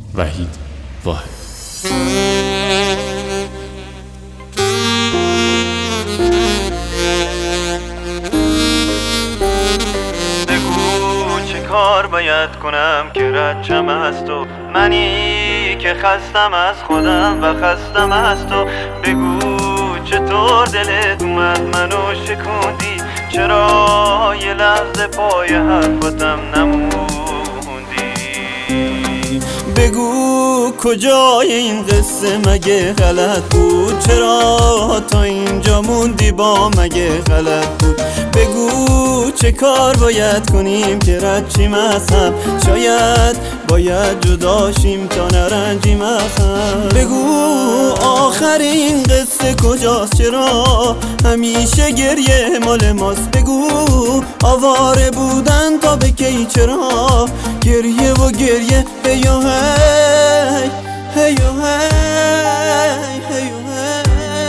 وحید واحد. بگو چه کار باید کنم که رد از تو، منی که خستم از خودم و خستم از تو. بگو چطور دلت اومد منو شکوندی، چرا یه لحظه پای حرفاتم نموندی. بگو کجای این قصه مگه غلط بود، چرا تا اینجا موندی با مگه غلط بود. بگو چه کار باید کنیم که رد چیم از هم، شاید باید جداشیم تا نرنجیم از هم. بگو آخر این قصه کجاست، چرا همیشه گریه مال ماست. بگو آواره بودن تا به کی، چرا گریه و گریه هیو هی هیو هی هیو هی.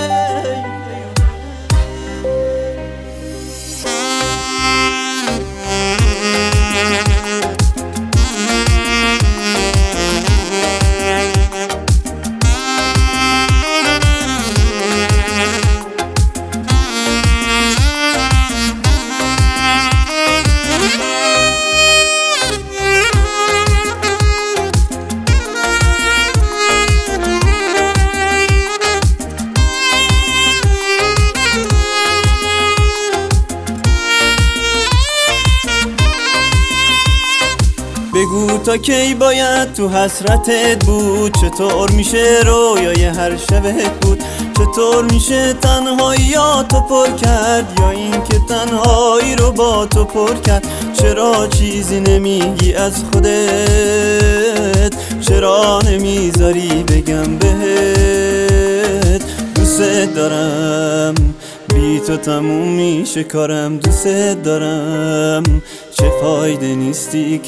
بگو تا کی باید تو حسرتت بود، چطور میشه رویای هر شبت بود، چطور میشه تنهاییاتو پر کرد یا این که تنهایی رو با تو پر کرد. چرا چیزی نمیگی از خودت، چرا نمیذاری بگم بهت دوست دارم، بی تو تموم میشه کارم، دوست دارم چه فایده نیستی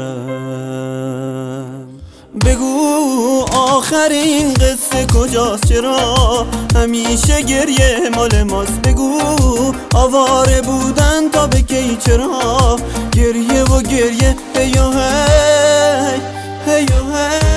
کنارم. بگو آخر این قصه کجاست، چرا همیشه گریه مال ماست. بگو آواره بودن تا به کی، چرا گریه و گریه هیو هی هیو هی.